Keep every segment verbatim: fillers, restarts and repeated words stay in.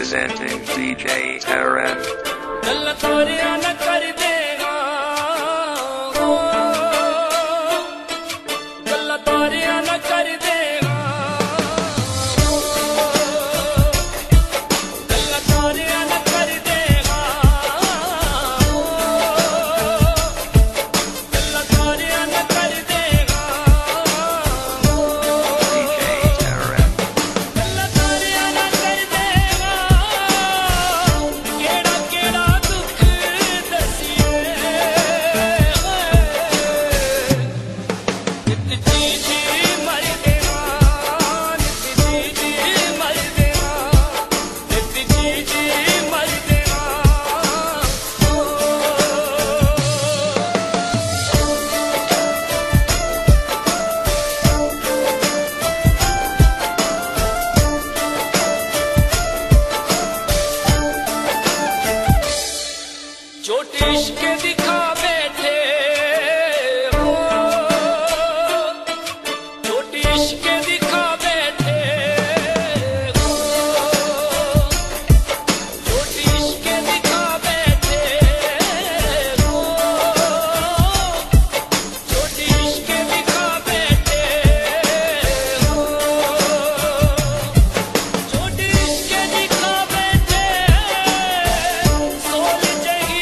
Presenting D J Aaron. इश्क दिखा बैठे हो, छोटी इश्क दिखा बैठे हो, छोटी इश्क दिखा बैठे हो, छोटी इश्क दिखा बैठे हो, छोटी इश्क दिखा बैठे सोल जही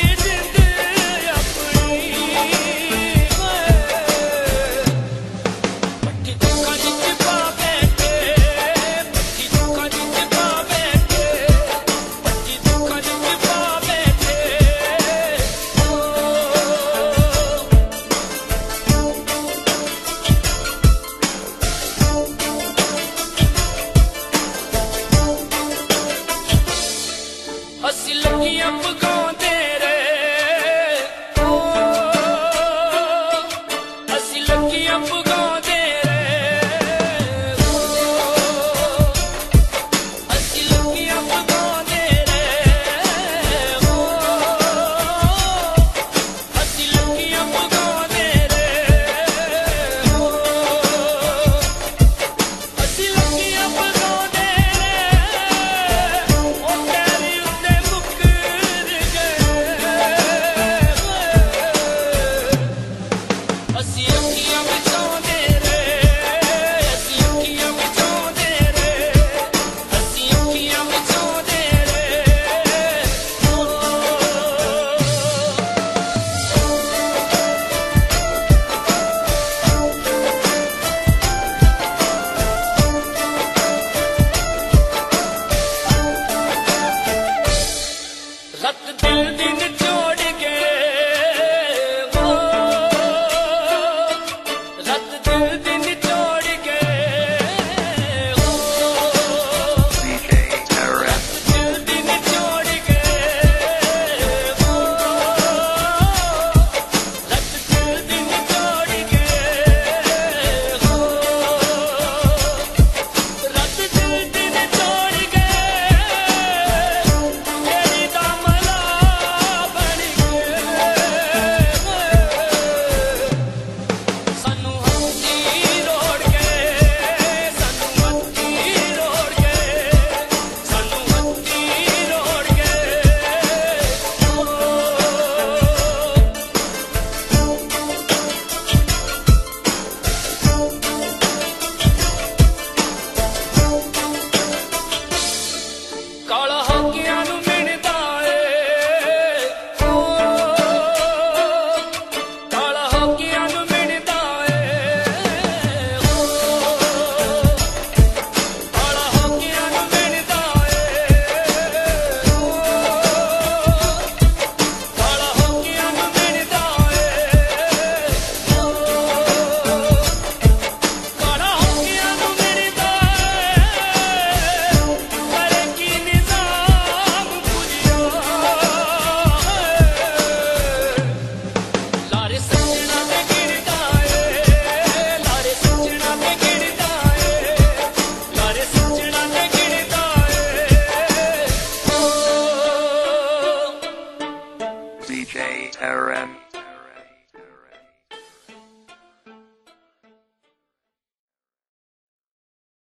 ਅਸੀਂ ਲੱਗੀਆਂ ਪਗਾਉਂਦੇ ਰਹੇ ਹੋ, ਅਸੀਂ ਲੱਗੀਆਂ ਪਗਾਉਂਦੇ ਰਹੇ ਹੋ, ਅਸੀਂ ਲੱਗੀਆਂ ਪਗਾਉਂਦੇ ਰਹੇ ਹੋ, ਅਸੀਂ ਲੱਗੀਆਂ ਪਗਾਉਂਦੇ ਰਹੇ ਹੋ, ਅਸੀਂ ਲੱਗੀਆਂ ਪਗਾਉਂਦੇ रत दिल दिन जोड़ के वो, रत दिल दिन जोड़ के वो, रत दिल दिन जोड़ के वो, रत दिल दिन जोड़ के वो, रत दिल दिन जोड़ के ਕਾਲਾ ਹੋਕਿਆਂ ਨੂੰ ਮਿਣਦਾ ਏ ਓ, ਕਾਲਾ ਹੋਕਿਆਂ ਨੂੰ ਮਿਣਦਾ ਏ ਓ, ਕਾਲਾ ਹੋਕਿਆਂ ਨੂੰ ਮਿਣਦਾ ਏ ਓ, ਕਾਲਾ ਹੋਕਿਆਂ ਨੂੰ ਮਿਣਦਾ ਏ ਓ, ਕਾਲਾ ਹੋਕਿਆਂ ਨੂੰ ਮਿਣਦਾ ਏ ਕੀ ਲਾਰੇ ਸੱਜਣਾ ਤੇ ਗਿਰਦਾ ਏ, ਲਾਰੇ ਸੱਜਣਾ ਤੇ ਗਿਰਦਾ ਏ, ਲਾਰੇ ਸੱਜਣਾ ਤੇ ਗਿਰਦਾ ਏ। D J Aaron.